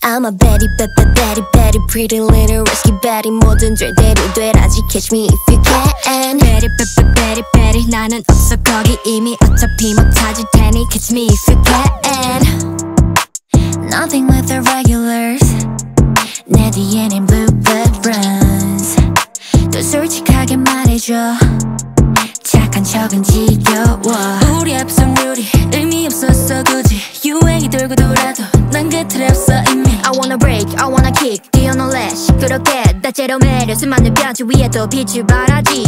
I'm a Betty, Betty, Betty, pretty little risky Betty. 뭐든 될 대로 되라지. Catch me if you can. Betty, Betty, Betty, 나는 없어 거기 이미 어차피 못 찾을 테니. Catch me if you can. Nothing with the regulars. 내 뒤에는 bluebird runs. 또 솔직하게 말해줘. 착한 척은 지겨워. 우리 합성률이 의미 없었어 굳이. 유행이 돌고 돌아도 난 그 틀에 없어 이미. I wanna break, I wanna kick. 뛰어놀래 시끄럽게 다채로운 매력. 수많은 변치 위에 또 빛을 발하지.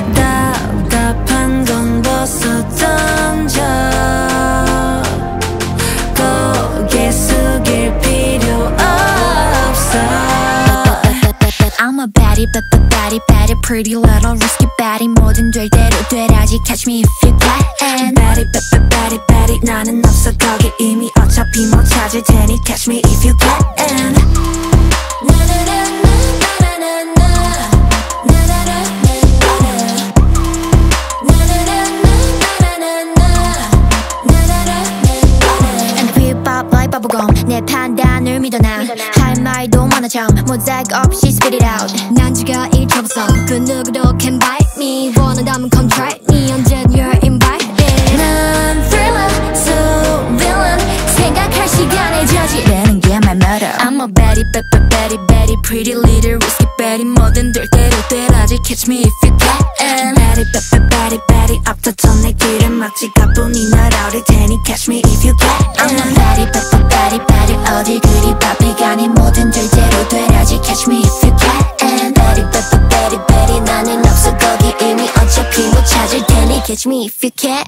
답답한 건 벗어 던져. 고개 숙일 필요 없어. I'm a baddie, baddie, baddie, pretty little risky baddie. 뭐든 될 대로 되라지. Catch me if you can. Betty, Betty, Betty, 나는 없어 거기 이미 어차피 못 찾을 테니. Catch me if you can. bubblegum 내 판단을 믿어 난 할 말도 많아 참 모자이크 없이 spit it out. 난 죽여 이 troublesome 그 누구도 can bite me. 원한다면 come try me 언젠 you're invited. 난 thriller so villain 생각할 시간에 저지르는 게 말 멀어. I'm a Betty, Betty, Betty, pretty little risky Betty. 뭐든 될 대로 되라지. Catch me if you can. Betty, Betty, Betty, 앞다퉈 내 길을 막지 가뿐히 날아오를 테니. Catch me if you can. I'm a Betty, Betty, Betty, 어딜 그리 바삐 가니. 뭐든 될 대로 되라지. Catch me if you can. Betty, Betty, Betty, 나는 없어 거기 이미 어차피 못 찾을 테니. Catch me if you can.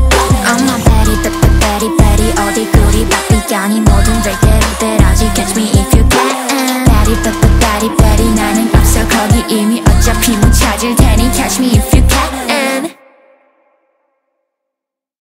어디 그리 바삐 가니. 뭐든 될 대로 되라지. Catch me